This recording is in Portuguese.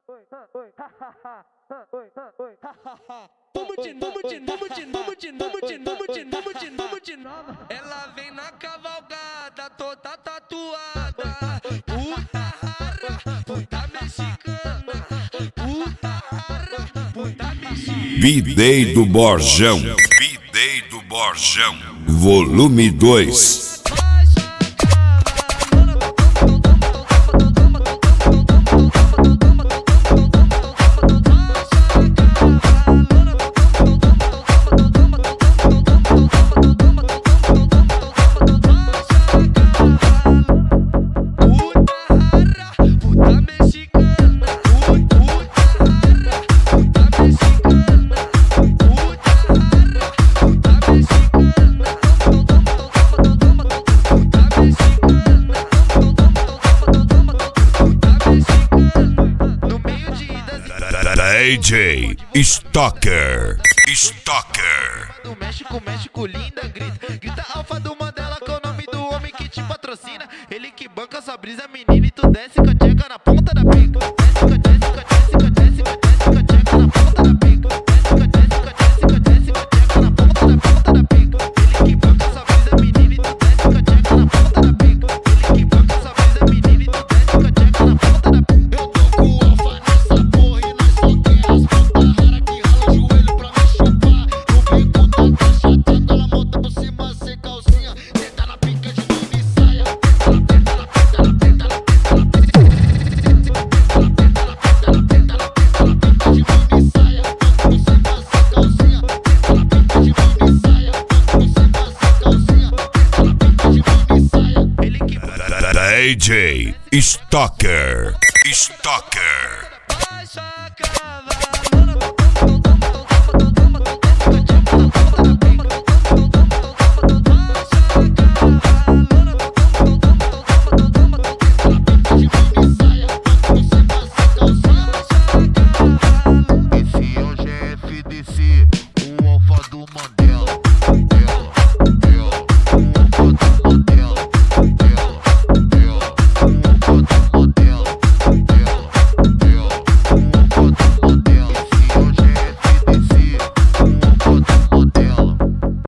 Ela vem na cavalgada, toda tatuada. Puta rara, puta mexicana. Puta rara, puta mexicana. Bidei do Borjão. Bidei do Borjão. Volume 2. DJ Stalker. Do México, linda, grita alfa do Mandela, que é o nome do homem que te patrocina. Ele que banca sua brisa, menina, e tu desce com a tcheca na ponta da pica. Desce com a tcheca na ponta da pica. Desce com a tcheca na ponta da pica. Ele que banca sua brisa, menina, e tu desce com a tcheca na ponta da pica. Ele que banca sua brisa, menina, e tu desce com a tcheca na ponta da pica. Eu tô com o alfa nessa porra e nós só quer as puta rara que rala o joelho pra me chupar. No bico da caixa, tenta ela monta por cima sem calcinha. Tenta na pica de mini saia. Tenta na pica de mini saia. Por cima sem calcinha. Tenta na pica de mini saia. Por cima sem calcinha. Tenta na pica de mini saia. Ele que DJ Stalker. baixa a cava.